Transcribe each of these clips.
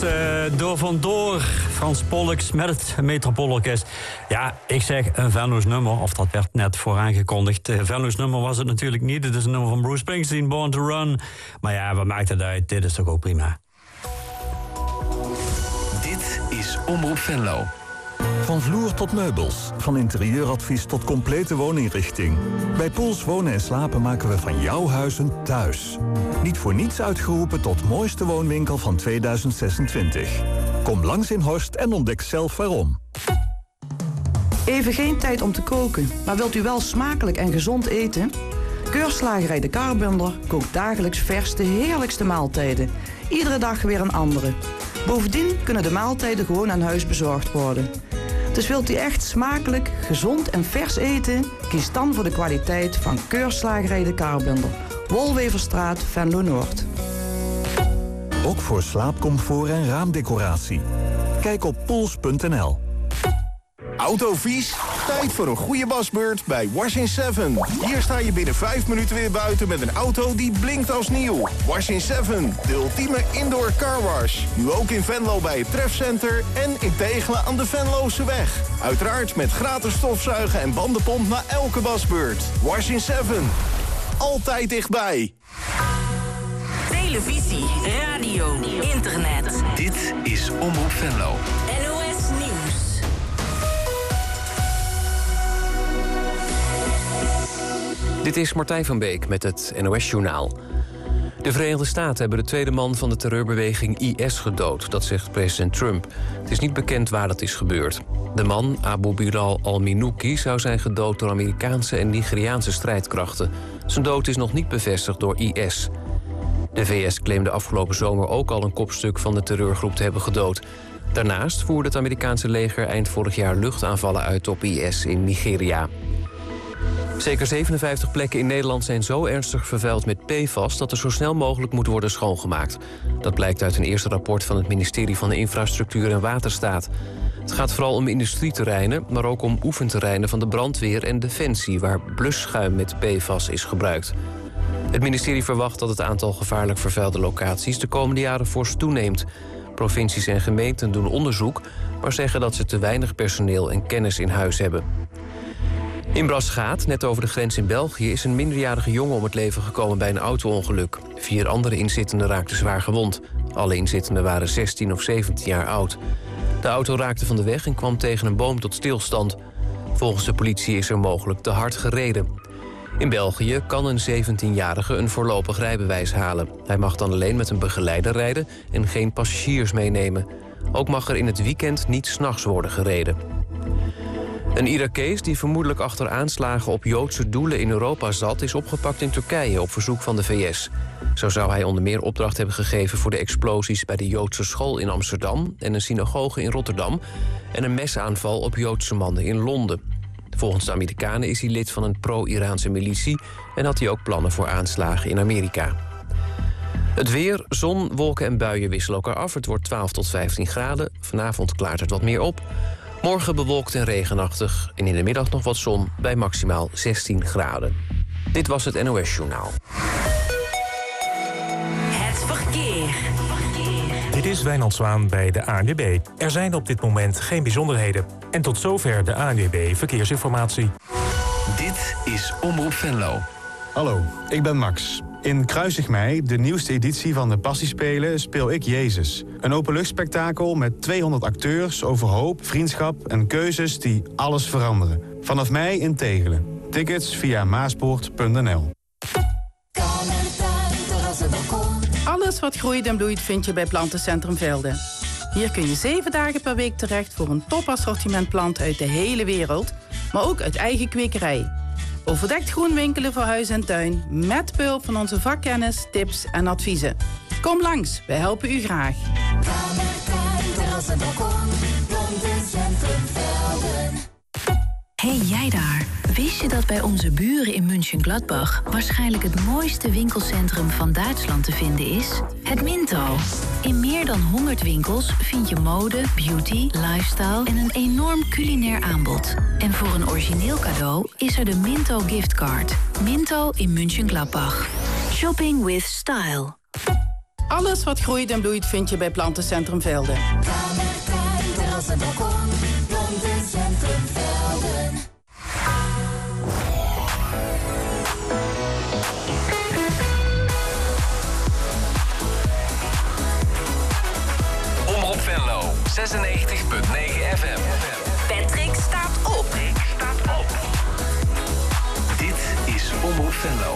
Door vandoor. Frans Pollux met het Metropoolorkest. Ja, ik zeg een Venlo's nummer, of dat werd net vooraangekondigd. Venlo's nummer was het natuurlijk niet. Het is een nummer van Bruce Springsteen, Born to Run. Maar ja, wat maakt het uit? Dit is toch ook prima. Dit is Omroep Venlo. Van vloer tot meubels, van interieuradvies tot complete wooninrichting. Bij Poels Wonen en Slapen maken we van jouw huis een thuis. Niet voor niets uitgeroepen tot mooiste woonwinkel van 2026. Kom langs in Horst en ontdek zelf waarom. Even geen tijd om te koken, maar wilt u wel smakelijk en gezond eten? Keurslagerij De Karbunner kookt dagelijks vers de heerlijkste maaltijden. Iedere dag weer een andere. Bovendien kunnen de maaltijden gewoon aan huis bezorgd worden. Dus wilt u echt smakelijk, gezond en vers eten? Kies dan voor de kwaliteit van Keurslagerij De Karbunner. Wolweverstraat, Venlo Noord. Ook voor slaapcomfort en raamdecoratie. Kijk op poels.nl. Autovies? Tijd voor een goede wasbeurt bij Wash in 7. Hier sta je binnen 5 minuten weer buiten met een auto die blinkt als nieuw. Wash in 7, de ultieme indoor carwash. Nu ook in Venlo bij het Trefcenter en in Tegelen aan de Venlose weg. Uiteraard met gratis stofzuigen en bandenpomp na elke wasbeurt. Wash in 7. Altijd dichtbij. Televisie, radio, internet. Dit is Omroep Venlo. NOS Nieuws. Dit is Martijn van Beek met het NOS-journaal. De Verenigde Staten hebben de tweede man van de terreurbeweging IS gedood. Dat zegt president Trump. Het is niet bekend waar dat is gebeurd. De man, Abu Bilal al-Minouki, zou zijn gedood door Amerikaanse en Nigeriaanse strijdkrachten. Zijn dood is nog niet bevestigd door IS. De VS claimde afgelopen zomer ook al een kopstuk van de terreurgroep te hebben gedood. Daarnaast voerde het Amerikaanse leger eind vorig jaar luchtaanvallen uit op IS in Nigeria. Zeker 57 plekken in Nederland zijn zo ernstig vervuild met PFAS dat er zo snel mogelijk moet worden schoongemaakt. Dat blijkt uit een eerste rapport van het ministerie van Infrastructuur en Waterstaat. Het gaat vooral om industrieterreinen, maar ook om oefenterreinen van de brandweer en defensie, waar blusschuim met PFAS is gebruikt. Het ministerie verwacht dat het aantal gevaarlijk vervuilde locaties de komende jaren fors toeneemt. Provincies en gemeenten doen onderzoek, maar zeggen dat ze te weinig personeel en kennis in huis hebben. In Brasgaat, net over de grens in België, is een minderjarige jongen om het leven gekomen bij een auto-ongeluk. 4 andere inzittenden raakten zwaar gewond. Alle inzittenden waren 16 of 17 jaar oud. De auto raakte van de weg en kwam tegen een boom tot stilstand. Volgens de politie is er mogelijk te hard gereden. In België kan een 17-jarige een voorlopig rijbewijs halen. Hij mag dan alleen met een begeleider rijden en geen passagiers meenemen. Ook mag er in het weekend niet 's nachts worden gereden. Een Irakees die vermoedelijk achter aanslagen op Joodse doelen in Europa zat, is opgepakt in Turkije op verzoek van de VS. Zo zou hij onder meer opdracht hebben gegeven voor de explosies bij de Joodse school in Amsterdam en een synagoge in Rotterdam en een mesaanval op Joodse mannen in Londen. Volgens de Amerikanen is hij lid van een pro-Iraanse militie en had hij ook plannen voor aanslagen in Amerika. Het weer, zon, wolken en buien wisselen elkaar af. Het wordt 12 tot 15 graden. Vanavond klaart het wat meer op. Morgen bewolkt en regenachtig en in de middag nog wat zon bij maximaal 16 graden. Dit was het NOS-journaal. Het verkeer. Dit is Wijnand Zwaan bij de ANWB. Er zijn op dit moment geen bijzonderheden. En tot zover de ANWB Verkeersinformatie. Dit is Omroep Venlo. Hallo, ik ben Max. In Kruisig Mei, de nieuwste editie van de Passiespelen, speel ik Jezus. Een openluchtspektakel met 200 acteurs over hoop, vriendschap en keuzes die alles veranderen. Vanaf mei in Tegelen. Tickets via maaspoort.nl. Alles wat groeit en bloeit vind je bij Plantencentrum Velden. Hier kun je 7 dagen per week terecht voor een topassortiment planten uit de hele wereld, maar ook uit eigen kwekerij. Overdekt groen winkelen voor huis en tuin, met behulp van onze vakkennis, tips en adviezen. Kom langs, wij helpen u graag. Hey jij daar, wist je dat bij onze buren in Mönchengladbach waarschijnlijk het mooiste winkelcentrum van Duitsland te vinden is? Het Minto. In meer dan 100 winkels vind je mode, beauty, lifestyle en een enorm culinair aanbod. En voor een origineel cadeau is er de Minto giftcard. Minto in Mönchengladbach. Shopping with style. Alles wat groeit en bloeit vind je bij Plantencentrum Velden. Kamertuin, terrassen, balkon, Plantencentrum Velden. Omroep Venlo, 96.9 FM. Patrick staat op. Dit is Omroep Venlo.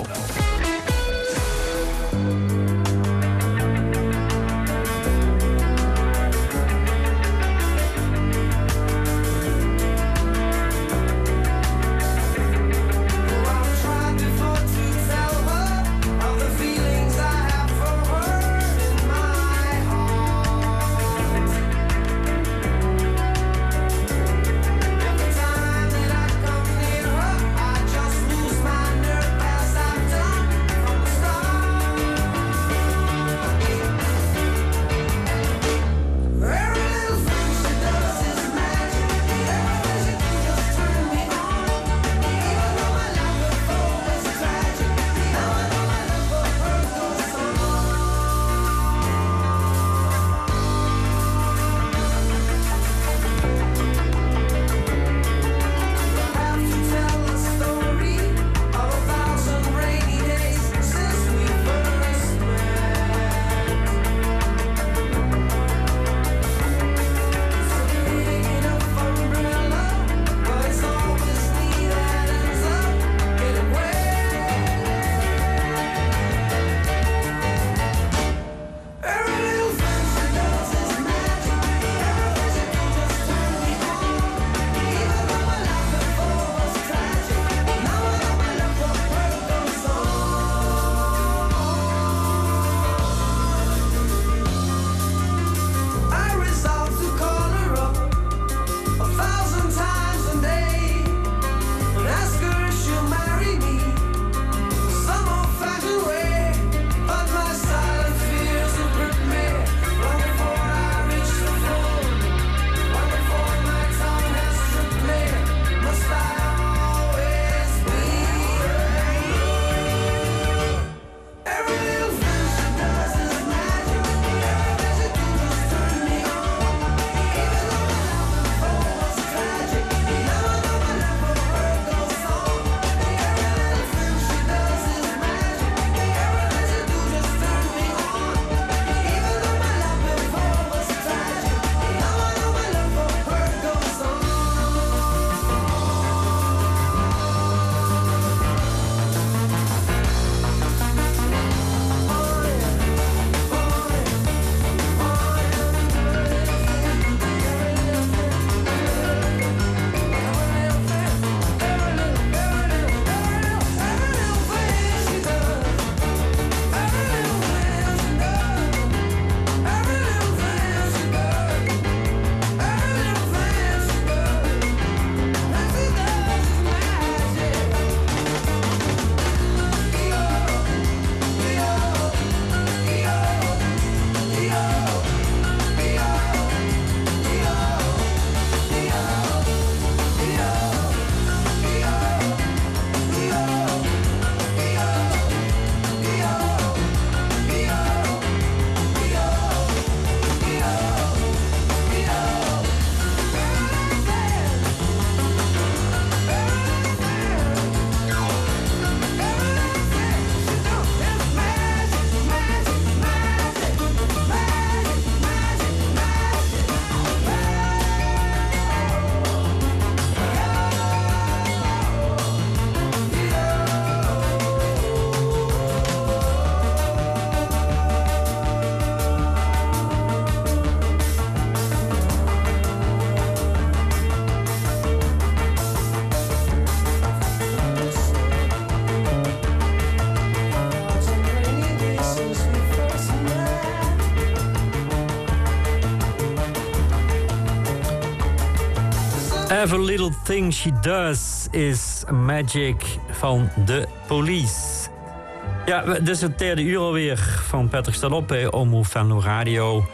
Every Little Thing She Does is Magic van The Police. Ja, dit is het derde uur alweer van Patrick staat op bij Omroep Venlo Radio.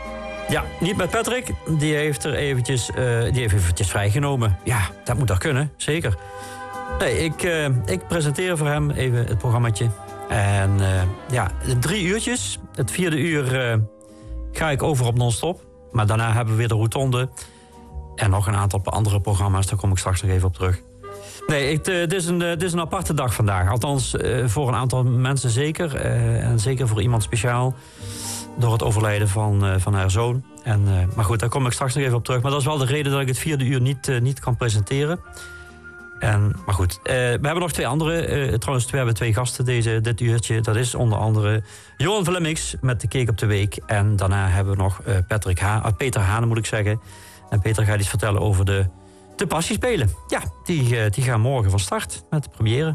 Ja, niet met Patrick. Die heeft eventjes vrijgenomen. Ja, dat moet toch kunnen, zeker. Nee, ik presenteer voor hem even het programmaatje. En 3 uurtjes. Het 4e uur ga ik over op non-stop. Maar daarna hebben we weer de rotonde. En nog een aantal andere programma's. Daar kom ik straks nog even op terug. Nee, dit is een aparte dag vandaag. Althans, voor een aantal mensen zeker. En zeker voor iemand speciaal. Door het overlijden van haar zoon. Maar goed, daar kom ik straks nog even op terug. Maar dat is wel de reden dat ik het 4e uur niet kan presenteren. Maar goed, we hebben nog 2 andere. Trouwens, we hebben 2 gasten dit uurtje. Dat is onder andere Johan Flemmix met de Cake op de Week. En daarna hebben we nog Peter Hane, moet ik zeggen. En Peter gaat iets vertellen over de Passiespelen. Ja, die gaan morgen van start met de première.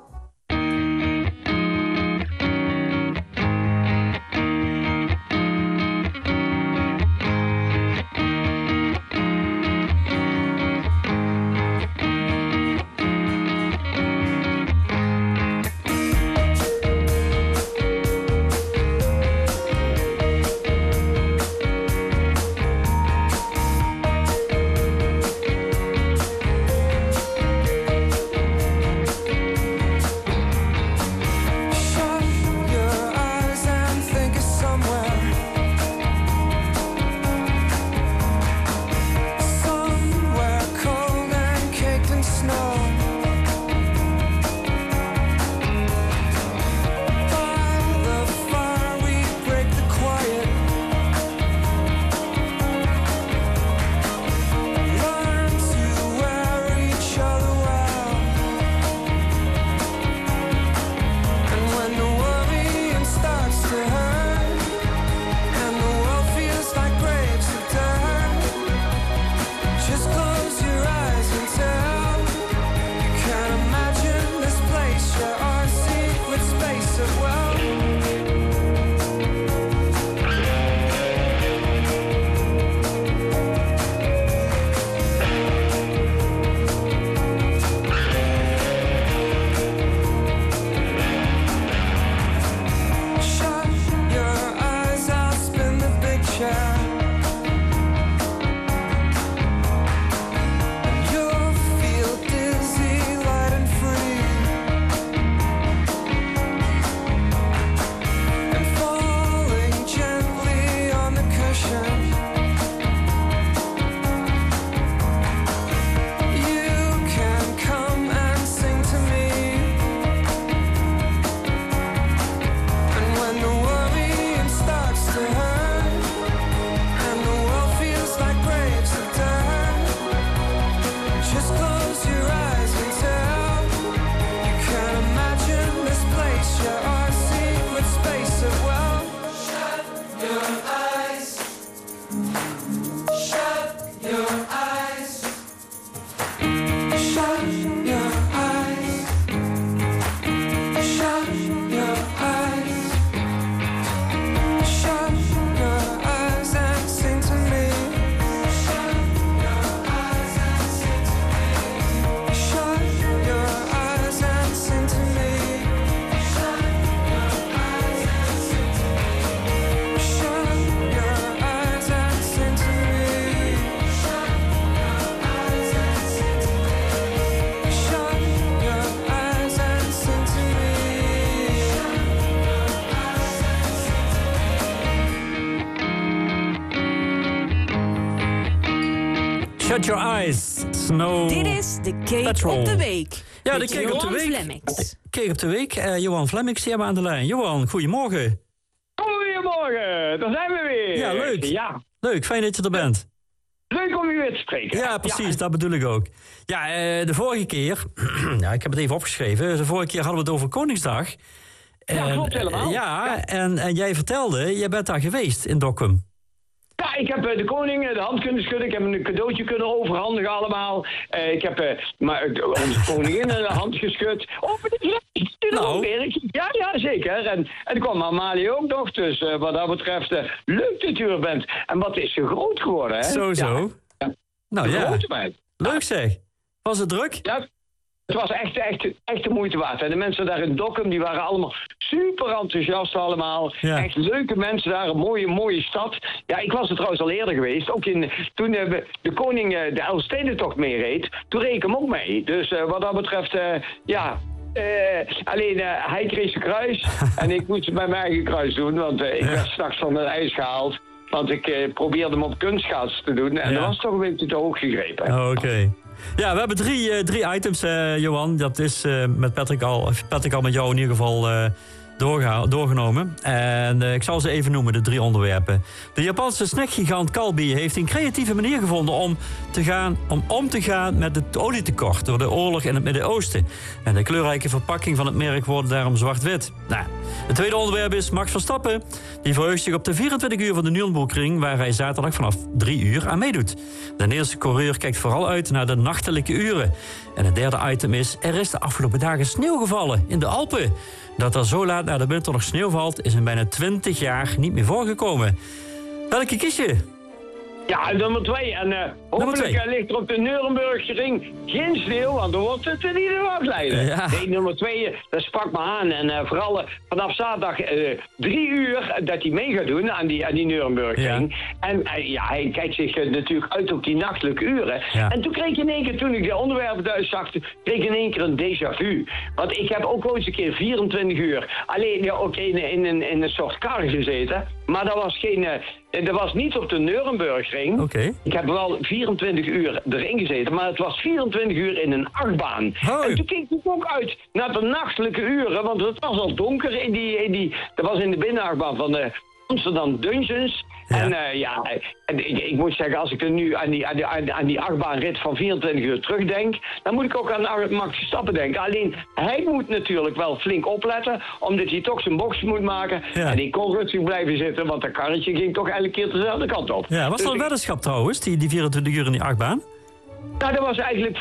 Shut Your Eyes, Snow Dit is de Cake Patrol. op de Week. Ja, de Cake op de Week. Flemmix. Cake op de Week. Johan Flemmix, die hebben we aan de lijn. Johan, goedemorgen. Goedemorgen, daar zijn we weer. Ja, leuk. Ja. Leuk, fijn dat je er bent. Leuk om u weer te spreken. Ja, precies, dat bedoel ik ook. Ja, de vorige keer, ja, ik heb het even opgeschreven. De vorige keer hadden we het over Koningsdag. Ja, klopt helemaal. Ja. En jij vertelde, jij bent daar geweest in Dokkum. Ja, ik heb de koning de hand kunnen schudden. Ik heb hem een cadeautje kunnen overhandigen allemaal. Ik heb onze koningin de hand geschud. Oh, nou. Ja, zeker. En er kwam Amalie ook nog. Dus wat dat betreft, leuk dat u er bent. En wat is ze groot geworden, hè? Zo. Ja. Nou ja, leuk zeg. Was het druk? Ja. Het was echt de moeite waard. En de mensen daar in Dokkum, die waren allemaal super enthousiast allemaal. Ja. Echt leuke mensen daar, een mooie stad. Ja, ik was er trouwens al eerder geweest. Ook toen de koning de Elfstedentocht meereed, toen reed ik hem ook mee. Dus wat dat betreft, Alleen hij kreeg zijn kruis en ik moest het bij mijn eigen kruis doen, want ik werd straks van het ijs gehaald. Want ik probeerde hem op kunstschaats te doen en dat was toch een beetje te hoog gegrepen. Oké. Ja, we hebben drie items, Johan. Dat is met Patrick al met jou in ieder geval doorgenomen. En ik zal ze even noemen, de 3 onderwerpen. De Japanse snackgigant Calbee heeft een creatieve manier gevonden om te gaan met het olietekort door de oorlog in het Midden-Oosten. En de kleurrijke verpakking van het merk wordt daarom zwart-wit. Nou, het tweede onderwerp is Max Verstappen. Die verheugt zich op de 24 uur van de Nürburgring, waar hij zaterdag vanaf 3 uur aan meedoet. De Nederlandse coureur kijkt vooral uit naar de nachtelijke uren. En het derde item is, er is de afgelopen dagen sneeuw gevallen in de Alpen. Dat er zo laat na de winter nog sneeuw valt, is in bijna 20 jaar niet meer voorgekomen. Welke kies je? Ja, nummer 2. En hopelijk ligt er op de Nürburgring geen sneeuw, want dan wordt het in ieder geval leiden. Ja. Nee, nummer 2, dat sprak me aan. En vooral vanaf zaterdag 3 uur dat hij mee gaat doen aan die Nürburgring. Ja. En hij kijkt zich natuurlijk uit op die nachtelijke uren. Ja. En toen kreeg ik in één keer, toen ik de onderwerpen thuis zag, kreeg ik in één keer een déjà vu. Want ik heb ook ooit een keer 24 uur alleen ook in een soort kar gezeten. Maar dat was dat was niet op de Nürburgring. Okay. Ik heb wel 24 uur erin gezeten, maar het was 24 uur in een achtbaan. Hoi. En toen keek ik ook uit naar de nachtelijke uren, want het was al donker dat was in de binnenachtbaan van de Amsterdam Dungeons. Ja. En ik moet zeggen, als ik er nu aan die achtbaanrit van 24 uur terugdenk, dan moet ik ook aan Max Verstappen denken. Alleen, hij moet natuurlijk wel flink opletten, omdat hij toch zijn box moet maken. Ja. En die kon rustig blijven zitten, want dat karretje ging toch elke keer dezelfde kant op. Ja, was dat een weddenschap trouwens, die 24 uur in die achtbaan? Nou, dat was eigenlijk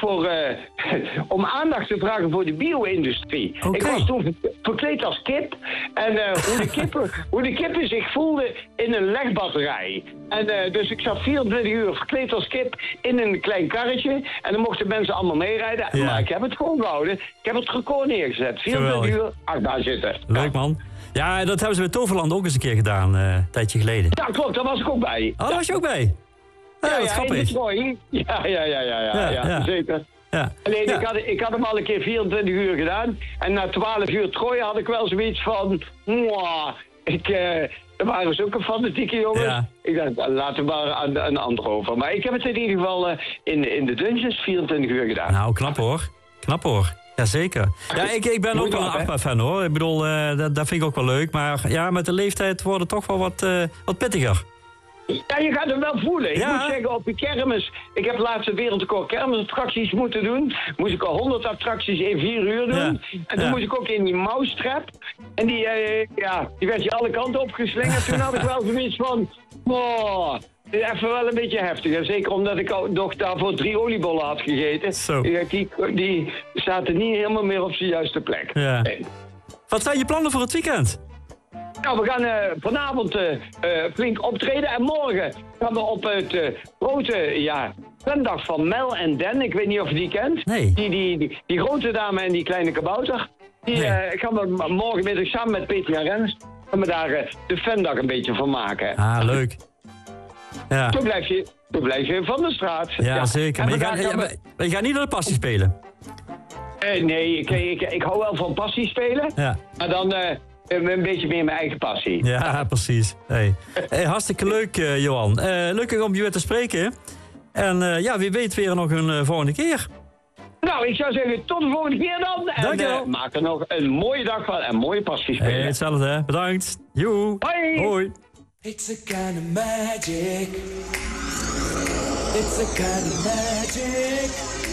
om aandacht te vragen voor de bio-industrie. Okay. Ik was toen verkleed als kip. En hoe de kippen zich voelden in een legbatterij. En dus ik zat 24 uur verkleed als kip in een klein karretje. En dan mochten mensen allemaal meerijden. Ja. Maar ik heb het gewoon gehouden. Ik heb het record neergezet. 24 uur achtbaan zitten. Leuk man. Ja, dat hebben ze bij Toverland ook eens een keer gedaan, een tijdje geleden. Ja, klopt. Daar was ik ook bij. Oh, daar was je ook bij? Ja, in Troy. Ja, zeker. Ja. Alleen, ik had hem al een keer 24 uur gedaan. En na 12 uur Troy had ik wel zoiets van... er waren zulke fanatieke jongens. Ja. Ik dacht, laten we maar aan een ander over. Maar ik heb het in ieder geval in de Dungeons 24 uur gedaan. Nou, knap hoor. Jazeker. Ja, ik ben ook wel een achtbaan-fan hoor. Ik bedoel, dat vind ik ook wel leuk. Maar ja, met de leeftijd wordt het toch wel wat pittiger. Ja, je gaat hem wel voelen. Ik moet zeggen, op de kermis... Ik heb laatst een wereldrecord kermisattracties moeten doen. Moest ik al 100 attracties in 4 uur doen. Ja. En toen moest ik ook in die mousetrap. En die werd je alle kanten opgeslingerd. Toen had ik wel zoiets van... even wel een beetje heftig. En zeker omdat ik ook nog daarvoor 3 oliebollen had gegeten. Zo. Die zaten niet helemaal meer op zijn juiste plek. Ja. Wat zijn je plannen voor het weekend? Nou, we gaan vanavond flink optreden. En morgen gaan we op het grote fandag van Mel en Den. Ik weet niet of je die kent. Nee. Die grote dame en die kleine kabouter. Die gaan we morgenmiddag samen met Peter en Rens... gaan we daar de fandag een beetje van maken. Ah, leuk. Ja. Toen blijf je van de straat. Ja, zeker. Maar je gaat niet naar de passie spelen? Nee, ik hou wel van passie spelen. Ja. Maar dan... een beetje meer mijn eigen passie. Ja, precies. Hey, hartstikke leuk, Johan. Leuk om je weer te spreken. En wie weet weer nog een volgende keer. Nou, ik zou zeggen, tot de volgende keer dan. En maak er nog een mooie dag van en mooie passie spelen. Hey, hetzelfde, hè. Bedankt. Joe. Hoi. Hoi. It's a kind of magic. It's a kind of magic.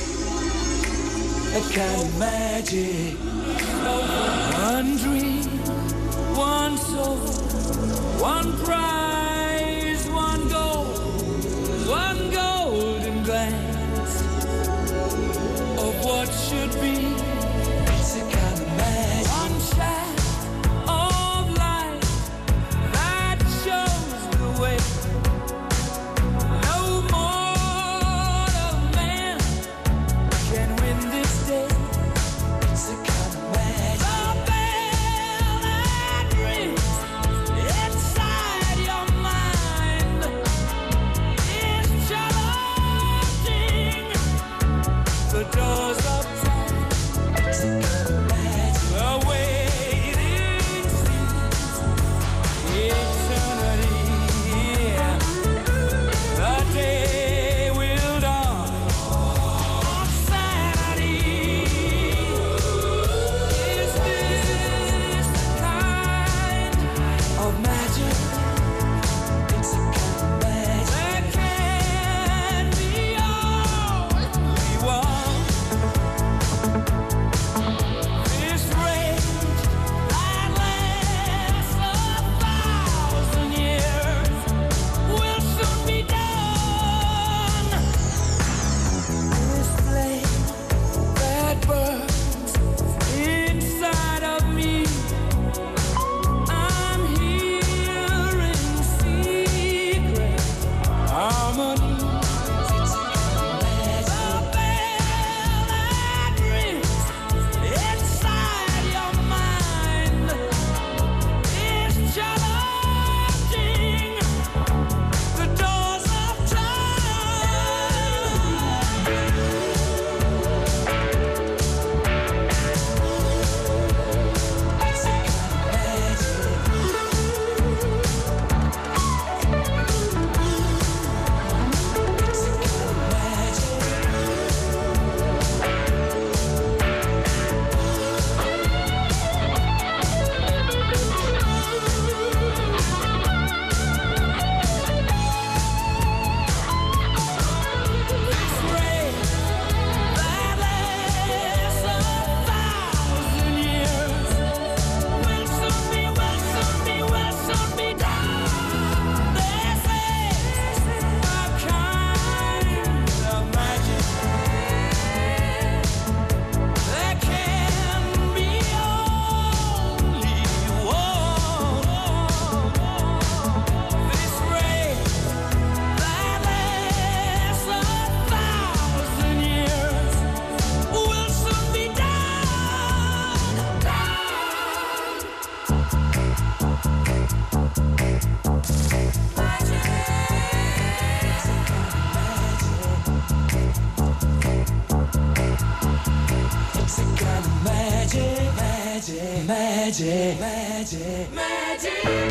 A kind of magic. One dream. One soul, one prize, one golden glance of what should be. It's a kind of magic. One shaft of light that shows the way. No mortal man can win this day. It's a kind of magic. Magic, magic, magic.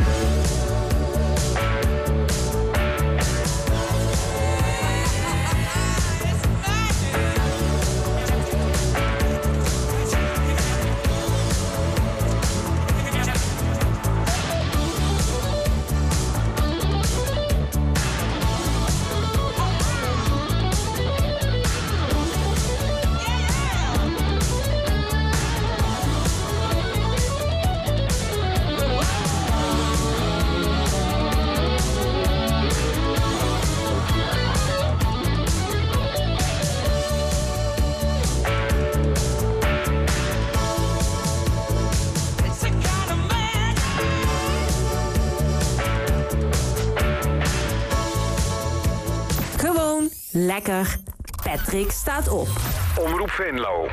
Lekker. Patrick staat op. Omroep Venlo.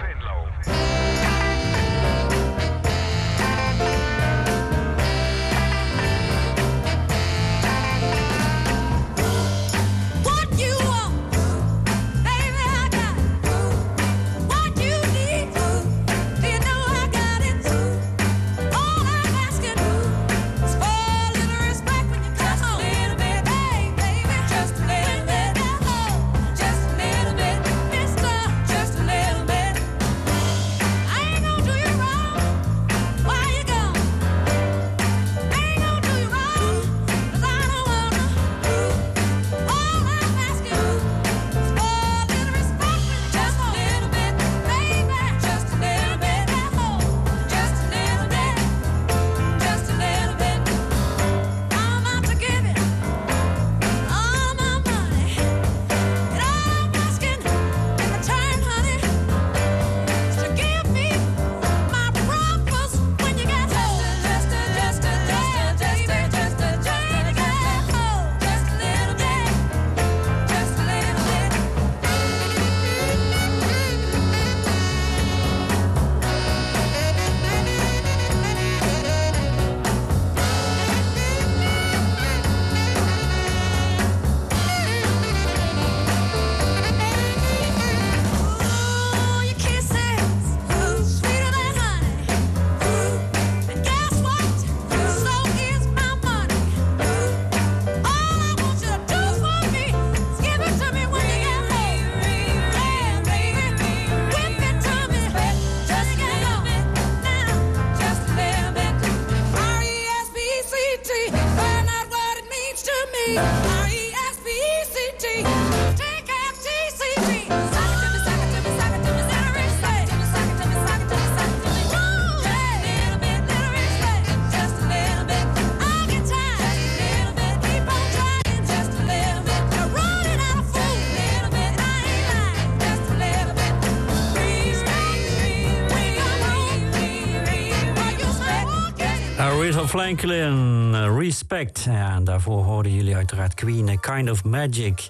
Aretha Franklin, Respect. Ja, en daarvoor hoorden jullie uiteraard Queen, A Kind of Magic.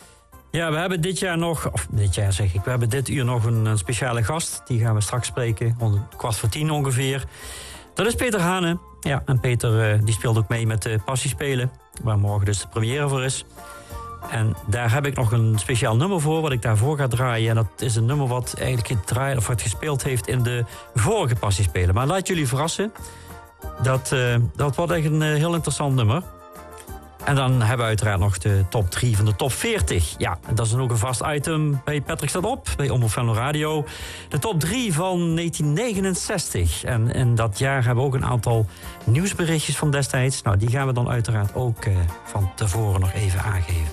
Ja, we hebben dit jaar nog, of dit jaar zeg ik, we hebben dit uur nog een speciale gast. Die gaan we straks spreken, om 9:15 ongeveer. Dat is Peter Hane. Ja, en Peter die speelt ook mee met de Passiespelen, waar morgen dus de première voor is. En daar heb ik nog een speciaal nummer voor, wat ik daarvoor ga draaien. En dat is een nummer wat eigenlijk gedraaid of wat gespeeld heeft in de vorige Passiespelen. Maar laat jullie verrassen. Dat wordt echt een heel interessant nummer. En dan hebben we uiteraard nog de top 3 van de top 40. Ja, dat is ook een vast item bij Patrick staat op, bij Omroep Venlo Radio. De top 3 van 1969. En in dat jaar hebben we ook een aantal nieuwsberichtjes van destijds. Nou, die gaan we dan uiteraard ook van tevoren nog even aangeven.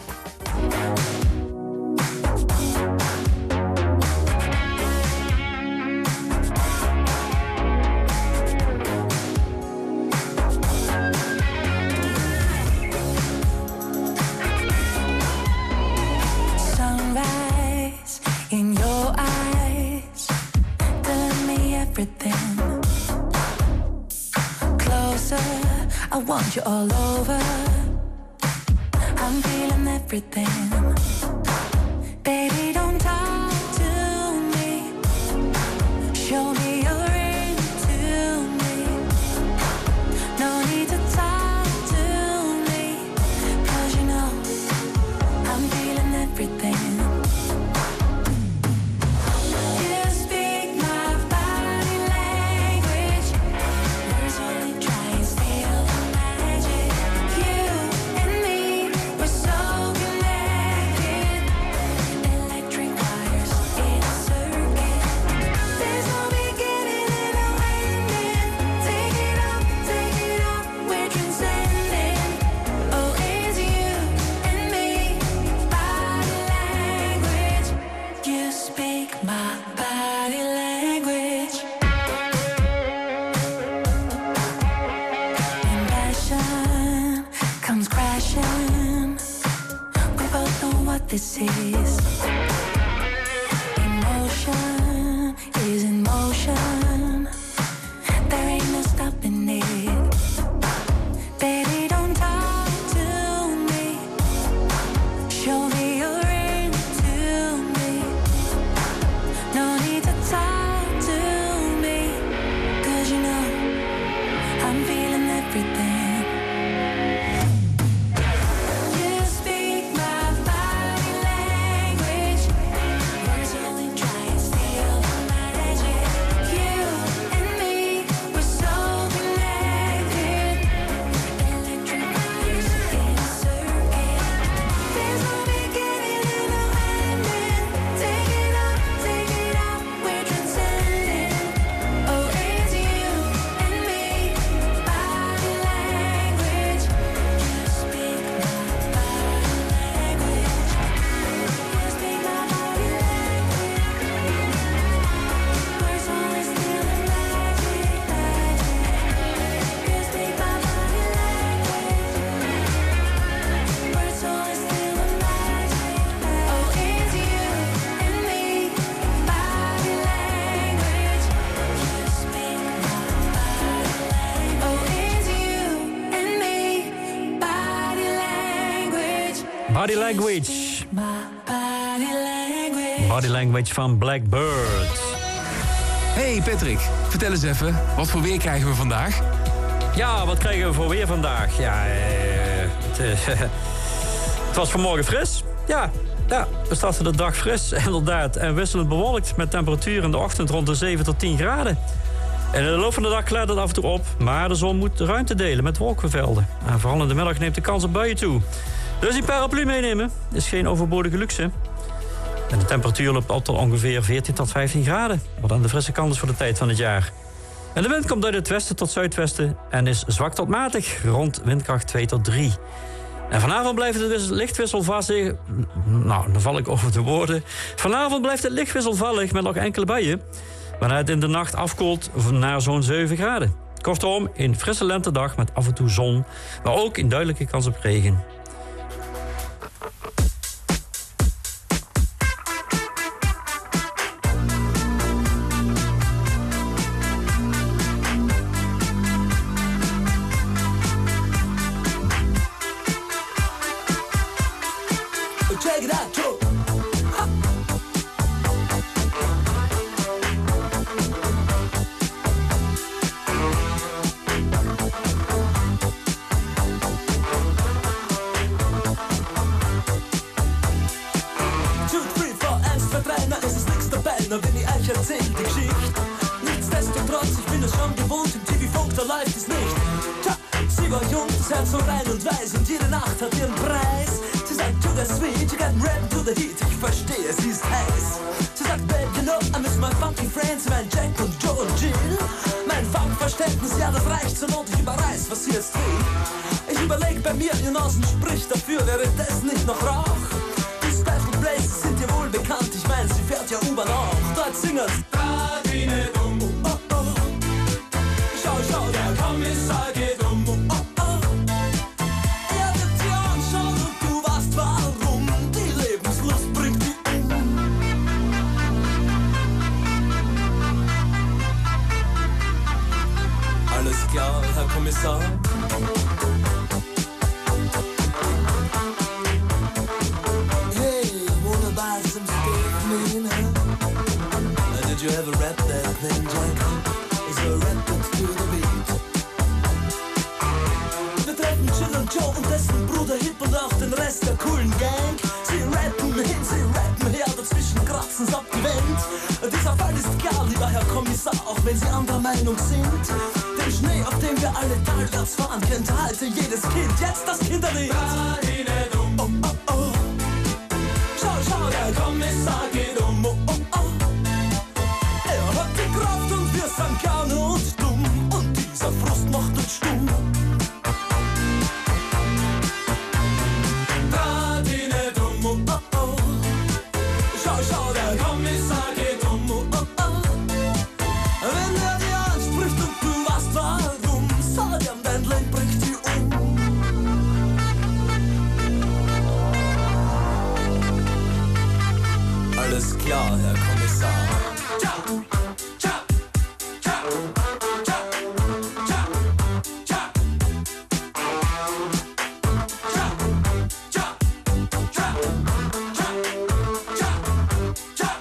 I want you all over. I'm feeling everything. Baby, don't talk to me. Show me you're into me. No need to talk to me. 'Cause you know I'm feeling everything. You speak my body language. this is. Emotion is in motion. There ain't no stopping it. Baby, don't talk to me. Show me your ring to me. No need to talk to me. 'Cause you know I'm feeling everything. You speak my body language. Words only try and steal the magic. You and me, we're so connected. Electric wires in a circuit. There's no beginning and no ending. Take it up, we're transcending. Oh, it's you and me, body language. You speak my body language. You speak my body language. Words only steal the magic, magic. You speak my body language. Words only steal the magic, magic. Oh, it's you and me, body language. You speak my body language. Oh, it's you and me, body language. Body Language. My body language. Body Language van Blackbird. Hey Patrick, vertel eens even, wat voor weer krijgen we vandaag? Ja, wat krijgen we voor weer vandaag? Ja, het was vanmorgen fris. Ja, we starten de dag fris, inderdaad. En wisselend bewolkt met temperatuur in de ochtend rond de 7 tot 10 graden. En in de loop van de dag klaart het af en toe op, maar de zon moet ruimte delen met wolkenvelden. En vooral in de middag neemt de kans op buien toe. Dus die paraplu meenemen is geen overbodige luxe. En de temperatuur loopt op tot ongeveer 14 tot 15 graden. Wat aan de frisse kant is voor de tijd van het jaar. En de wind komt uit het westen tot zuidwesten en is zwak tot matig, rond windkracht 2 tot 3. En vanavond blijft het dus licht wisselvallig. Nou, dan val ik over de woorden. Vanavond blijft het licht wisselvallig met nog enkele buien, waarna het in de nacht afkoelt naar zo'n 7 graden. Kortom, een frisse lentedag met af en toe zon, maar ook een duidelijke kans op regen. Check it out, Joe. Na, wenn ich euch erzähl die Geschichte. Nichtsdestotrotz, ich bin es schon gewohnt, im TV-Funk, da läuft es nicht. Tja, sie war jung, das Herz so rein und weiß und jede Nacht hat ihren Preis. Sie sagt, sugar sweet, you got red to the heat, ich verstehe, sie ist heiß. Sie sagt, babe, you know, I miss my funky friends, mein Jack und Joe und Jill. Mein Funkverständnis, ja, das reicht zur Not, ich überreiß, was sie jetzt will. Ich überleg bei mir, ihr Nasen spricht dafür, wäre das nicht noch Rauch? Die Special Places sind dir wohl bekannt, ich mein, sie fährt ja U-Bahn auch. Dort singen's Radine dumm, oh oh. Schau, schau, der Kommissar geht um, oh oh. Er wird dir anschauen und du weißt warum. Die Lebenslust bringt die um. Alles klar, Herr Kommissar. Did you ever rap that thing, Jack? Is a rap to the beat. Wir treffen Jill und Joe und dessen Bruder Hip und auch den Rest der coolen Gang. Sie rappen hin, sie rappen her, dazwischen kratzen's abgewendet. Dieser Fall ist klar, lieber Herr Kommissar, auch wenn Sie anderer Meinung sind. Den Schnee, auf dem wir alle talwärts fahren, kennt heute jedes Kind. Jetzt das Kinderlied. Oh, oh, oh. Schau, schau, der Kommissar geht um, oh, oh, oh. Er hat die Kraft und wir sind gerne und dumm. Und dieser Frust macht uns stumm. Radine dumm, oh, oh, oh. Schau, schau, der Kommissar geht um, oh, oh, oh. Wenn er dir anspricht und du weißt warum, sag ihm, dein Leben bringt dich um. Herr Kommissar. Tja, tja, tja, tja, tja, tja. Tja, tja, tja, tja, tja, tja.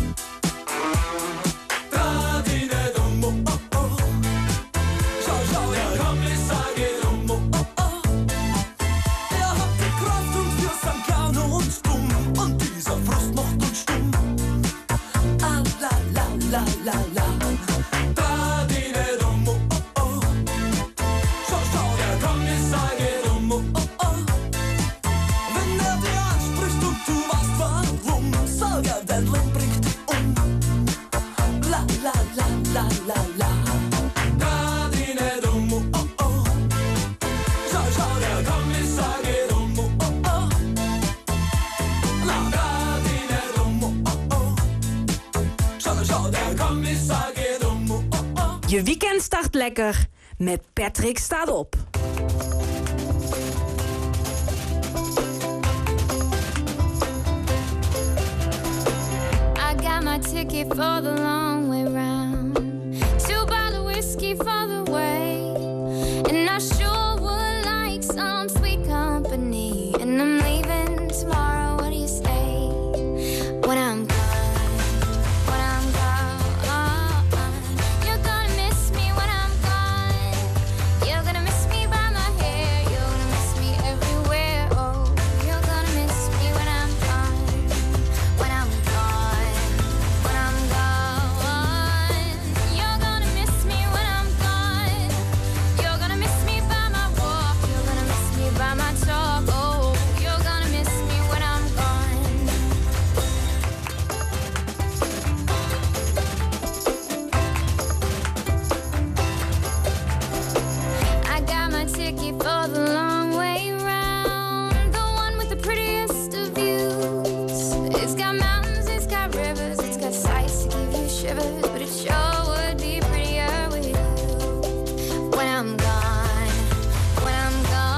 Tradidedum, oh, oh, oh. Schau, schau, Herr Kommissar geht oh, oh, oh. Er hat die Kraft und wir sind gerne und stumm. Und dieser Frust macht uns stumm. Ah, la, la, la, la, la. Tradidedum, oh, oh, oh. Schau, schau, der Kommissar geht oh, oh, oh. Wenn er dir anspricht und du weißt warum, sag er, dein Leben bringt dich um. La, la, la, la, la, la. Tradidedum, oh, oh, oh. Schau, schau, der Kommissar geht oh, oh, oh. La, tradidedum, oh, oh, oh. Schau, schau, der Kommissar geht oh, oh, oh. Je weekend start lekker met Patrick staat op. I got my ticket for the long way round. 2 bottle whiskey for the way. And I sure would like some sweet company. And I'm leaving tomorrow, what do you say? When I'm gone, when I'm gone. You're gonna miss me when I'm gone. You're gonna miss me by my hair. You're gonna miss me everywhere. Oh, you're gonna miss me when I'm gone. When I'm gone, when I'm gone. You're gonna miss me when I'm gone. You're gonna miss me by my walk. You're gonna miss me by my talk. Oh, you're gonna miss me when I'm gone. I got my ticket for the long way round, the one with the prettiest of views. It's got mountains, it's got rivers, it's got sights to give you shivers, but it sure would be prettier with you. When I'm gone, when I'm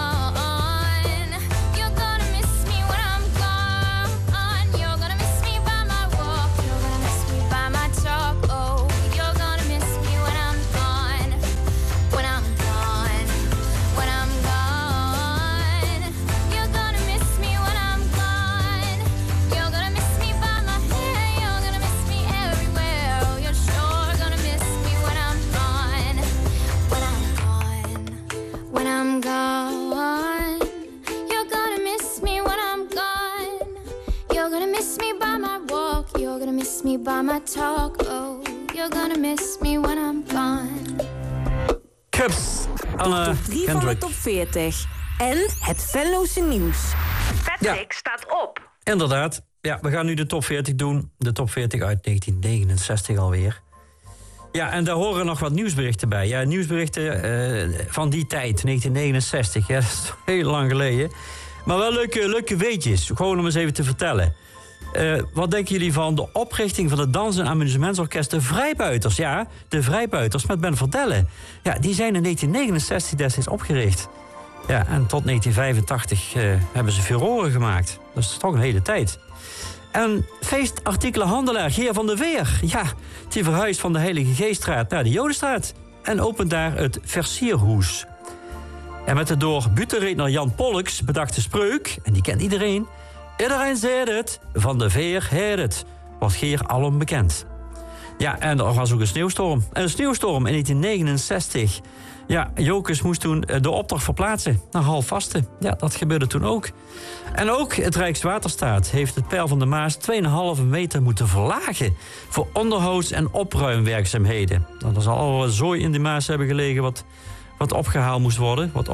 gone, you're gonna miss me when I'm gone. You're gonna miss me by my walk, you're gonna miss me by my talk. Oh, you're gonna miss me when I'm gone. When I'm gone, when I'm gone, you're gonna miss me when I'm gone. You're gonna miss me by my hair, you're gonna miss me everywhere. Oh, you're sure gonna miss me when I'm gone. When I'm gone, when I'm gone, you're gonna miss me when I'm gone. You're gonna miss me by my walk, you're gonna miss me by my talk. Oh, you're gonna miss me when I'm gone. Cups. Anne Top 3 van de Kendrick. top 40. En het Venlose nieuws. Patrick staat op. Inderdaad. Ja, we gaan nu de top 40 doen. De top 40 uit 1969 alweer. Ja, en daar horen nog wat nieuwsberichten bij. Ja, nieuwsberichten van die tijd, 1969. Ja, dat is toch heel lang geleden. Maar wel leuke weetjes. Gewoon om eens even te vertellen. Wat denken jullie van de oprichting van het dans- en amusementsorkest De Vrijbuiters? Ja, De Vrijbuiters met Ben Verdelle. Ja, die zijn in 1969 destijds opgericht. Ja, en tot 1985 hebben ze furoren gemaakt. Dat is toch een hele tijd. En feestartikelenhandelaar Geer van der Veer. Ja, die verhuist van de Heilige Geeststraat naar de Jodenstraat. En opent daar het Versierhoes. En met de door butenredner Jan Pollux bedachte spreuk, en die kent iedereen. Iedereen zei het, Van der Veer heet het. Wordt Geer alom bekend. Ja, en er was ook een sneeuwstorm. Een sneeuwstorm in 1969. Ja, Jokers moest toen de optocht verplaatsen naar Halfvasten. Ja, dat gebeurde toen ook. En ook het Rijkswaterstaat heeft het peil van de Maas 2,5 meter moeten verlagen voor onderhouds- en opruimwerkzaamheden. Nou, er zal al wat zooi in de Maas hebben gelegen wat opgehaald moest worden. Maar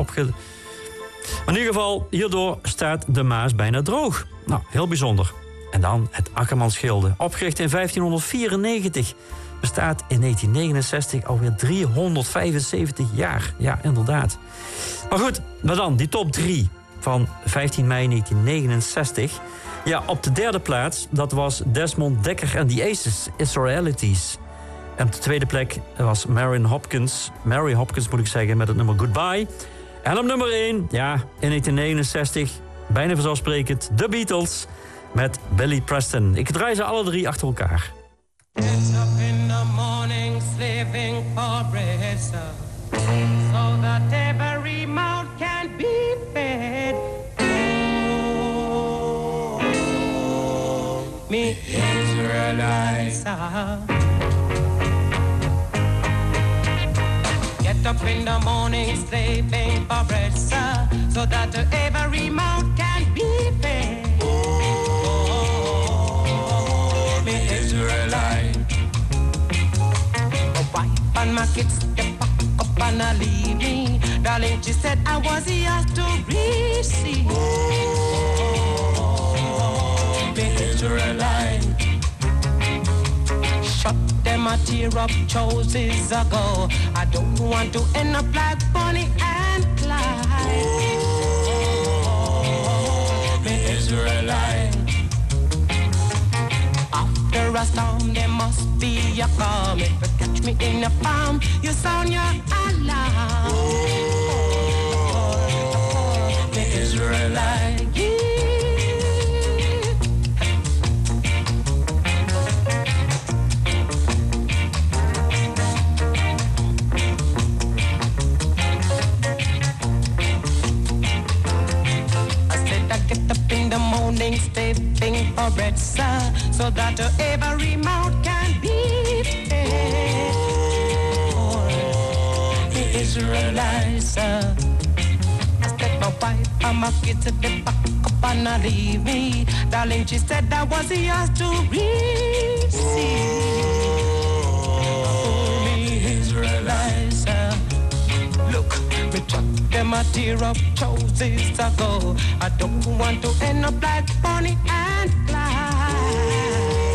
in ieder geval, hierdoor staat de Maas bijna droog. Nou, heel bijzonder. En dan het Akkermansgilde. Opgericht in 1594. Bestaat in 1969 alweer 375 jaar. Ja, inderdaad. Maar goed, maar dan die top 3 van 15 mei 1969. Ja, op de derde plaats, dat was Desmond Dekker en The Aces, Israelities. En op de tweede plek was Mary Hopkins moet ik zeggen, met het nummer Goodbye. En op nummer 1, ja, in 1969, bijna vanzelfsprekend, The Beatles met Billy Preston. Ik draai ze alle drie achter elkaar. Get up in the morning, slaving for bread, sir, so that every mouth can be fed. Oh, me Israelites, get up in the morning, slaving for bread, sir, so that every mouth can be fed. Oh, me Israelites. And my kids step back up and leave me. Darling, she said I was here to receive. Oh, the Israelite. Shut them a tear up choices ago. I don't want to end up like Bonnie and Clyde. Oh, the Israelite. After a storm, there must be a calm. If you catch me in a palm, you sound your alarm. The Israelite. I said I get up in the morning, stepping for bread, sir, so that every mouth can be fed. The Israelites, I said my wife and my kids at the back up and not leave me. Darling, she said I was yours to receive. The Israelites, look, me chuck them a tear up choices ago. I don't want to end up like Bonnie and Clyde.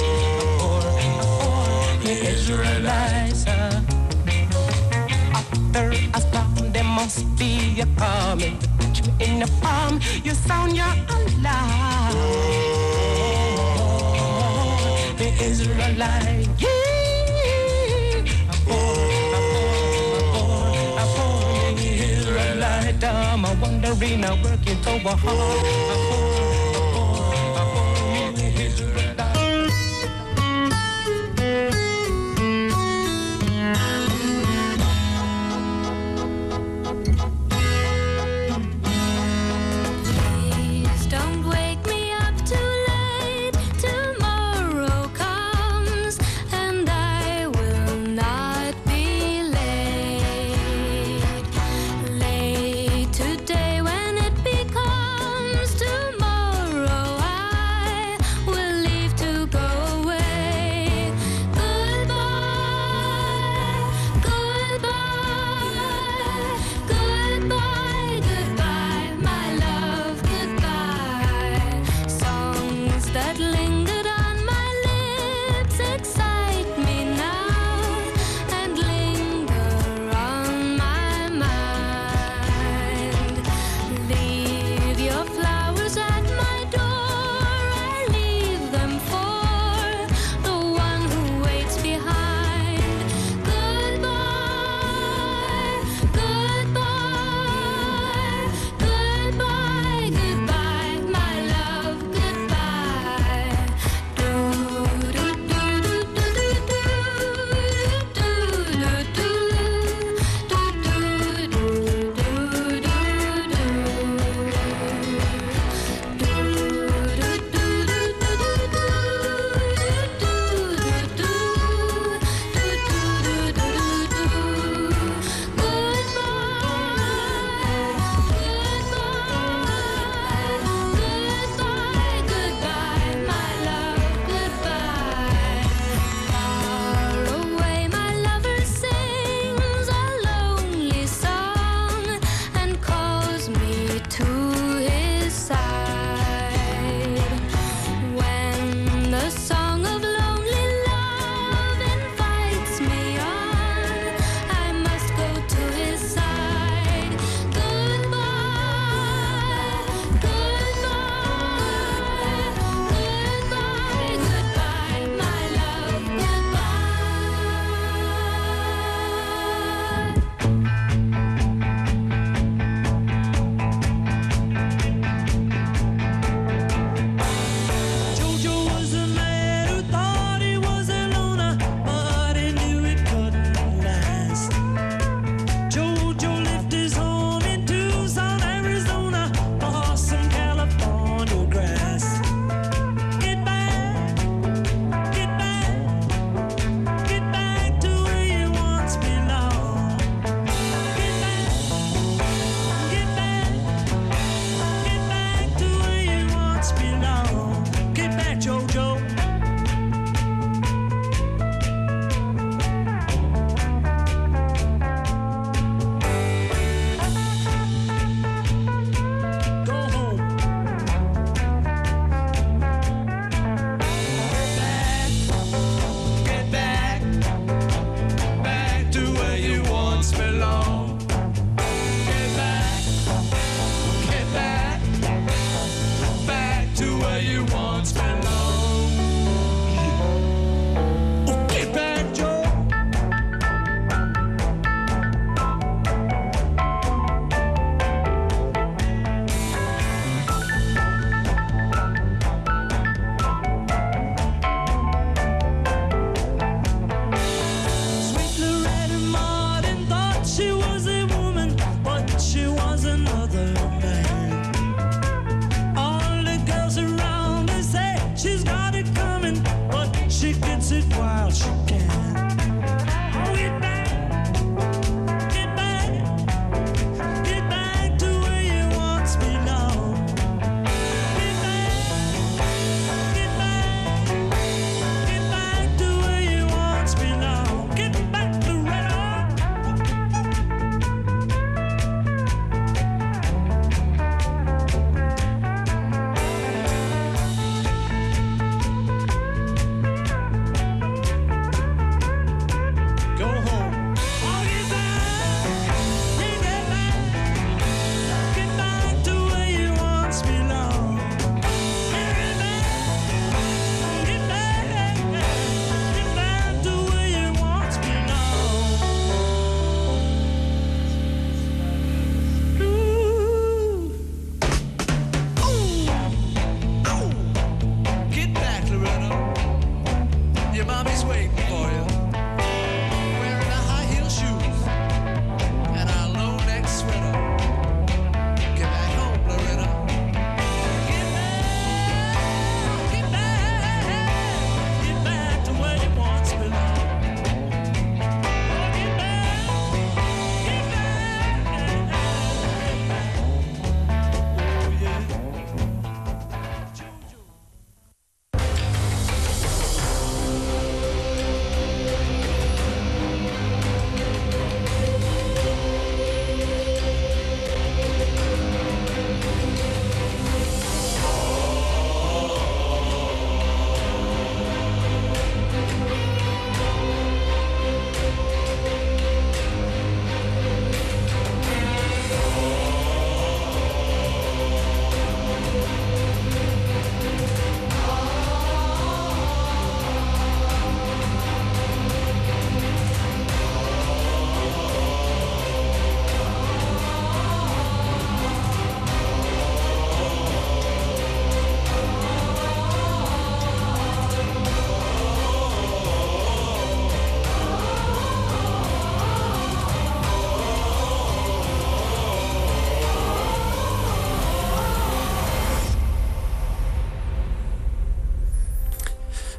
The Israelites, after a storm, there must be a calm. If you touch me in the palm, you sound your alarm. The Israelite, I'm wondering, I'm working so hard. Please don't wake me up too late. Tomorrow comes and I will not be late. Late today when it becomes tomorrow.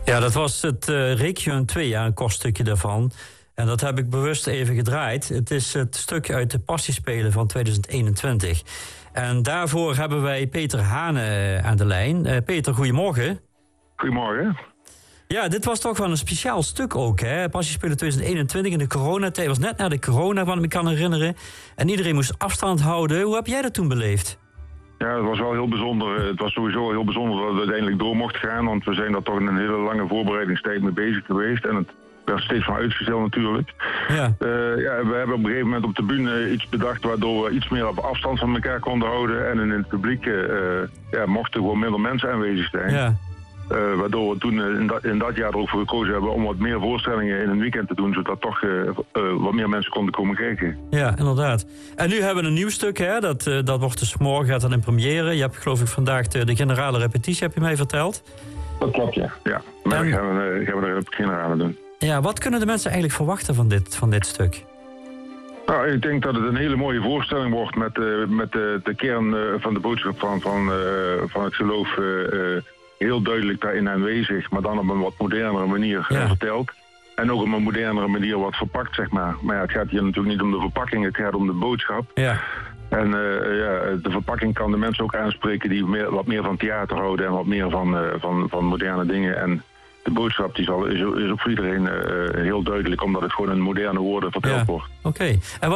Ja, dat was het Requiem 2, een koststukje daarvan. En dat heb ik bewust even gedraaid. Het is het stuk uit de Passiespelen van 2021. En daarvoor hebben wij Peter Hane aan de lijn. Peter, goedemorgen. Goedemorgen. Ja, dit was toch wel een speciaal stuk ook, hè? Passiespelen 2021 in de coronatijd. Het was net na de corona, wat ik me kan herinneren. En iedereen moest afstand houden. Hoe heb jij dat toen beleefd? Ja, het was wel heel bijzonder. Het was sowieso heel bijzonder dat het uiteindelijk door mocht gaan. Want we zijn daar toch een hele lange voorbereidingstijd mee bezig geweest. En het werd steeds van uitgesteld natuurlijk. Ja. We hebben op een gegeven moment op de bühne iets bedacht waardoor we iets meer op afstand van elkaar konden houden. En in het publiek mochten gewoon minder mensen aanwezig zijn. Ja. Waardoor we toen in dat jaar er ook voor gekozen hebben om wat meer voorstellingen in een weekend te doen. Zodat toch wat meer mensen konden komen kijken. Ja, inderdaad. En nu hebben we een nieuw stuk, hè? Dat wordt dus morgen, gaat dat in première. Je hebt geloof ik vandaag de generale repetitie, heb je mij verteld. Dat klopt, ja. Maar gaan we de generale doen. Ja, wat kunnen de mensen eigenlijk verwachten van dit stuk? Nou, ik denk dat het een hele mooie voorstelling wordt met de kern van de boodschap van het geloof heel duidelijk daarin aanwezig, maar dan op een wat modernere manier verteld. En ook op een modernere manier wat verpakt, zeg maar. Maar ja, het gaat hier natuurlijk niet om de verpakking, het gaat om de boodschap. Ja. En de verpakking kan de mensen ook aanspreken die wat meer van theater houden en wat meer van moderne dingen. En de boodschap is ook voor iedereen heel duidelijk, omdat het gewoon in moderne woorden verteld wordt. Oké. En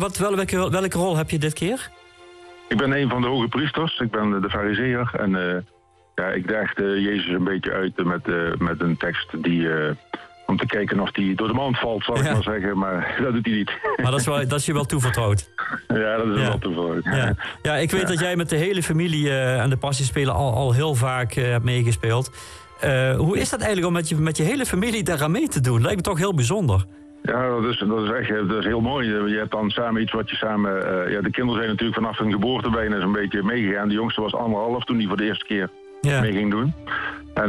welke rol heb je dit keer? Ik ben een van de hoge priesters, ik ben de farizeeër. En ik daagde Jezus een beetje uit met een tekst die... om te kijken of die door de mand valt, zal ik maar zeggen. Maar dat doet hij niet. Maar dat is je wel toevoegd. Ja, dat is wel toevertrouwd. Ja, ik weet dat jij met de hele familie aan de Passiespelen al heel vaak hebt meegespeeld. Hoe is dat eigenlijk om met je hele familie daaraan mee te doen? Lijkt me toch heel bijzonder. Ja, dat is heel mooi. Je hebt dan samen iets wat je samen... de kinderen zijn natuurlijk vanaf hun geboorte bijna zo'n beetje meegegaan. De jongste was 1,5 toen hij voor de eerste keer mee ging doen. En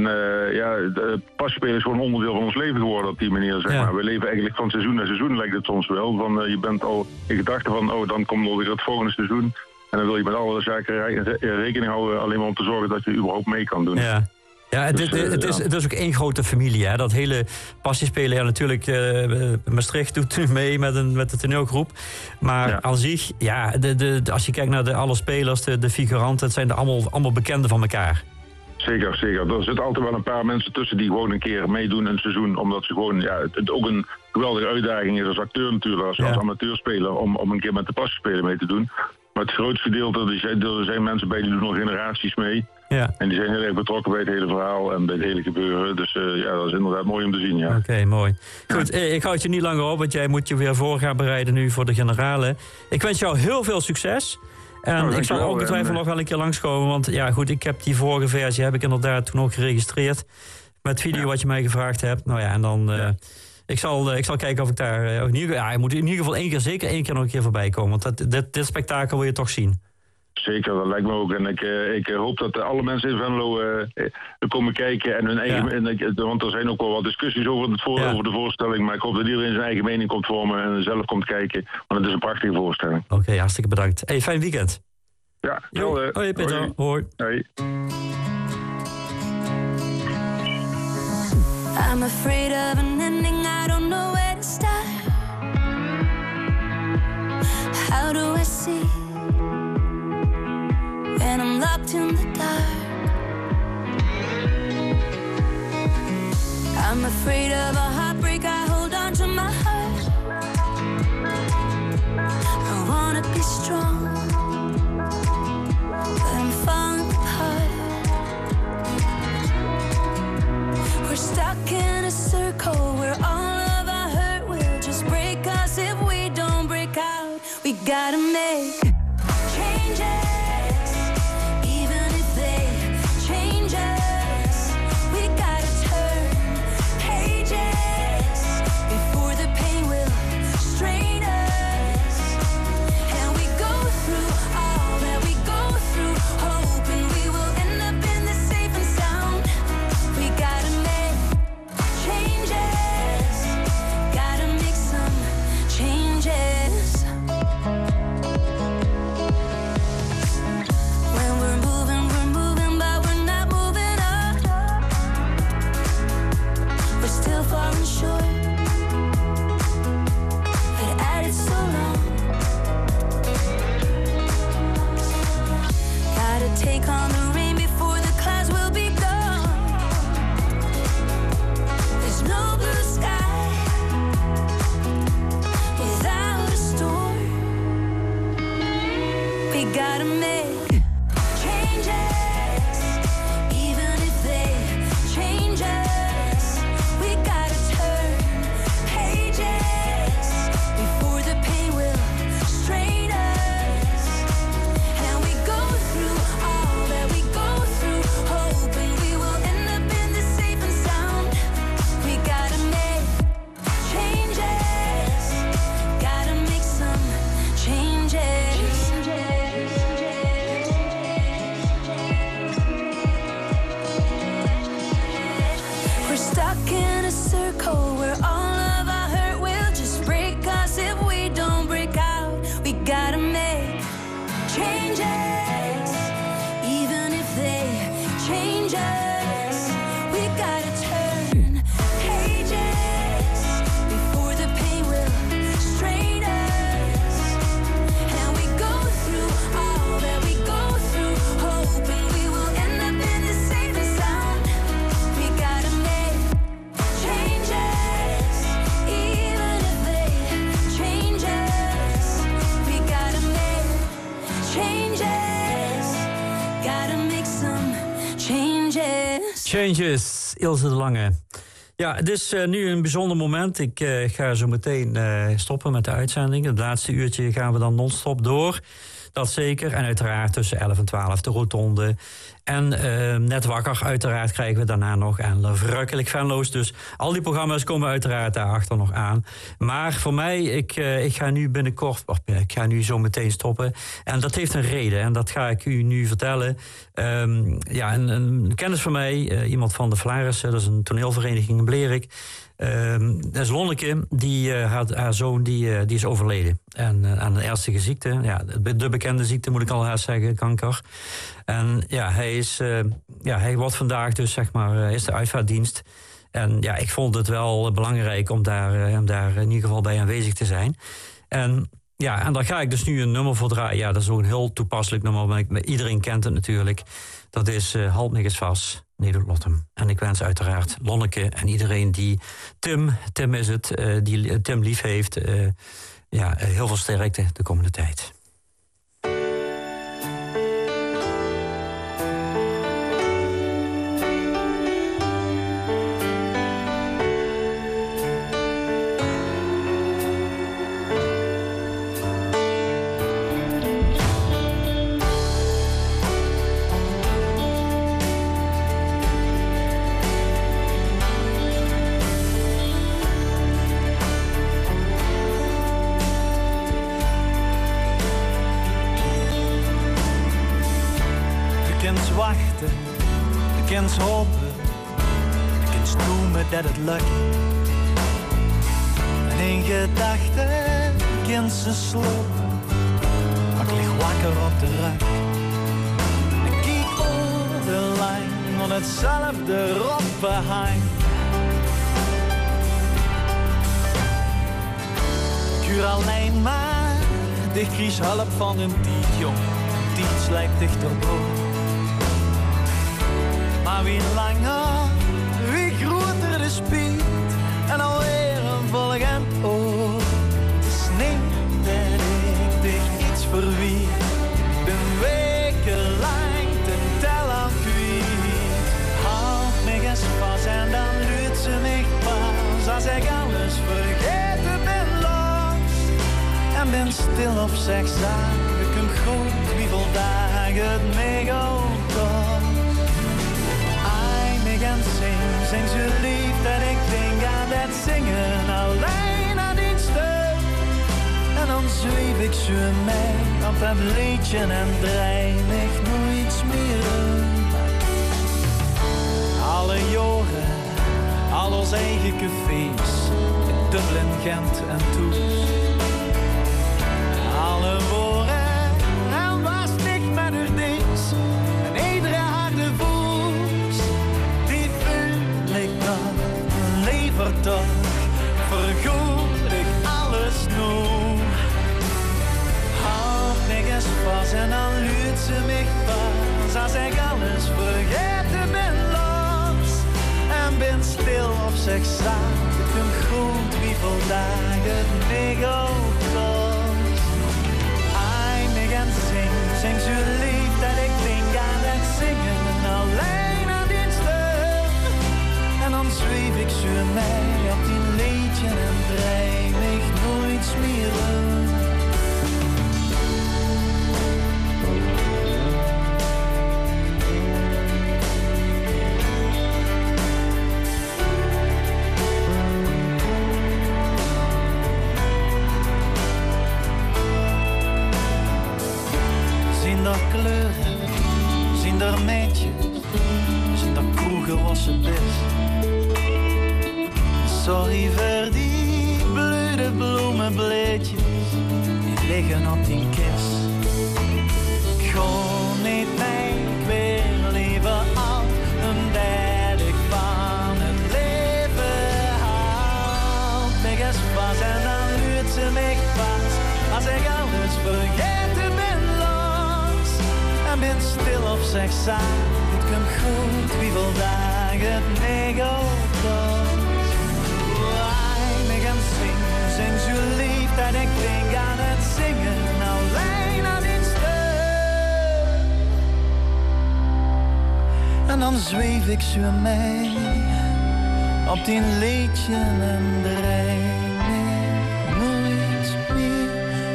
de Passiespelen is gewoon een onderdeel van ons leven geworden op die manier, zeg maar. We leven eigenlijk van seizoen naar seizoen, lijkt het soms wel. Je bent al in gedachten van, dan komt er weer het volgende seizoen. En dan wil je met alle zaken rekening houden, alleen maar om te zorgen dat je überhaupt mee kan doen. Ja. Ja, het is ook één grote familie, hè? Dat hele Passiespelen, natuurlijk, Maastricht doet nu mee met de toneelgroep. Maar aan zich, als je kijkt naar alle spelers, de figuranten, het zijn allemaal bekenden van elkaar. Zeker. Er zitten altijd wel een paar mensen tussen die gewoon een keer meedoen een seizoen. Omdat ze gewoon, het ook een geweldige uitdaging is als acteur natuurlijk, als amateurspeler, om een keer met de Passiespelen mee te doen. Maar het grootste gedeelte, er zijn mensen bij die doen al generaties mee. Ja. En die zijn heel erg betrokken bij het hele verhaal en bij het hele gebeuren. Dus dat is inderdaad mooi om te zien, ja. Oké, mooi. Goed, ik houd je niet langer op, want jij moet je weer voor gaan bereiden nu voor de generale. Ik wens jou heel veel succes. En ik zal ongetwijfeld nog wel een keer langskomen, want ik heb die vorige versie heb ik inderdaad toen ook geregistreerd. Met video wat je mij gevraagd hebt. Nou ja, en dan... Ik zal kijken of ik daar... ik moet in ieder geval zeker één keer nog een keer voorbij komen. Want dit spektakel wil je toch zien. Zeker, dat lijkt me ook. En ik hoop dat alle mensen in Venlo komen kijken. En hun eigen, want er zijn ook wel wat discussies over de voorstelling. Maar ik hoop dat iedereen zijn eigen mening komt vormen en zelf komt kijken. Want het is een prachtige voorstelling. Oké, hartstikke bedankt. Hey, fijn weekend. Ja, hoi Peter. Hoi. I'm afraid of an ending, I don't know where to start. How do I see when I'm locked in the dark? I'm afraid of a heartbreak, I hold on to my heart. I wanna be strong, but I'm falling apart. We're stuck in a circle where all of our hurt will just break us if we don't break out. We gotta make changes, even if they change us. We gotta turn pages. gotta make changes, even if they change us. We gotta turn pages before the pain will strain us. And we go through all that we go through, hoping we will end up in the safe and sound. We gotta make changes, gotta make some changes. We're stuck in a circle where all of our hurt will just break us if we don't break out. We gotta make changes, even if they change us. We gotta turn pages before the pain will strain us. And we go through all that we go through, hoping we will end up in the safe and sound. We gotta make changes, even if they change us. We gotta make changes, gotta make some changes. Changes, Ilse de Lange. Ja, het is nu een bijzonder moment. Ik ga zo meteen stoppen met de uitzending. Het laatste uurtje gaan we dan non-stop door. Dat zeker. En uiteraard tussen 11 en 12 de rotonde. En net wakker uiteraard krijgen we daarna nog. En verrukkelijk Venlo's. Dus al die programma's komen uiteraard daarachter nog aan. Maar voor mij, ik ga nu binnenkort... ik ga nu zo meteen stoppen. En dat heeft een reden. En dat ga ik u nu vertellen. Een kennis van mij, iemand van de Vlarissen. Dat is een toneelvereniging in Blerik. Dat is Lonneke, haar zoon die is overleden. En aan een ernstige ziekte. Ja, de bekende ziekte moet ik al haast zeggen, kanker. En ja, hij wordt vandaag dus zeg maar, is de uitvaartdienst. En ja, ik vond het wel belangrijk om daar in ieder geval bij aanwezig te zijn. En ja, en daar ga ik dus nu een nummer voor draaien. Ja, dat is ook een heel toepasselijk nummer, maar iedereen kent het natuurlijk. Dat is Halt me eens vast, Nederlottem. En ik wens uiteraard Lonneke en iedereen die Tim is het, die Tim lief heeft, heel veel sterkte de komende tijd. Je kunt hopen, je kunt dromen dat het lukt. En in gedachten kunt ze slopen, maar ik lig wakker op de rug. En kijk over de lijn, van hetzelfde roppenheim. Ik huur alleen maar, dicht kies hulp van een tiet, jong. Tiet slijpt dichterbij. Maar wie langer, wie groter de speed en alweer een volgend oor. Het is niet dat ik dich iets verwiet, de wekenlang ten teller kwijt. Houd me eens vast en dan luidt ze me pas, als ik alles vergeten ben los. En ben stil op zich zaak, ik hem goed wie dagen het me ook. En zing zo lief dat ik denk aan dat zingen alleen aan die stuk. En dan zweef ik zo mee op dat liedje en draai ik nooit meer. Alle jaren, al ons eigen cafés, in Dublin, Gent en Tours. Alle woorden en was niet met uw dienst en iedere harde voet. Toch vergoed ik alles nog. Houd me eens vast en dan luidt ze me pas. Als ik alles vergeten ben los en ben stil op zich staan. Ik ben goed wie vandaag het me ook kost. Hij me gaan zing zing zo lief dat ik denk aan het zingen. Alleen aan die stem. En dan zweef ik zo mee op die liedje en dreig ik nooit meer om. Zien er kleuren, zien er meidjes, zien er kroegen wassen best. Sorry voor die blöde bloemenbleedjes, die liggen op die kist. Ik ga niet mee, ik wil liever al omdat ik van het leven hou. Ik eens vast en dan luurt ze mij vast, als ik alles vergeten ben los. En ben stil of zeg saai, het komt goed, wie wil dagen het mega oplost. Zing zo lief dat ik denk aan het zingen, alleen aan die stem. En dan zweef ik zo mee op die liedje en dreig nooit meer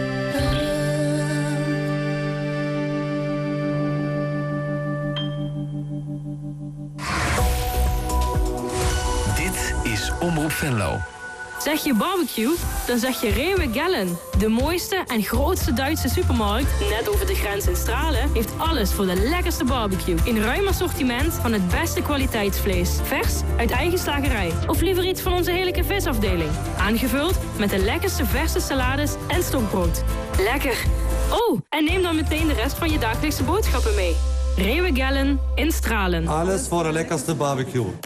aan. Dit is Omroep Venlo. Zeg je barbecue? Dan zeg je Rewe Gellen. De mooiste en grootste Duitse supermarkt, net over de grens in Stralen, heeft alles voor de lekkerste barbecue. In ruim assortiment van het beste kwaliteitsvlees. Vers uit eigen slagerij. Of liever iets van onze heerlijke visafdeling. Aangevuld met de lekkerste verse salades en stokbrood. Lekker! Oh, en neem dan meteen de rest van je dagelijkse boodschappen mee. Rewe Gellen in Stralen. Alles voor de lekkerste barbecue.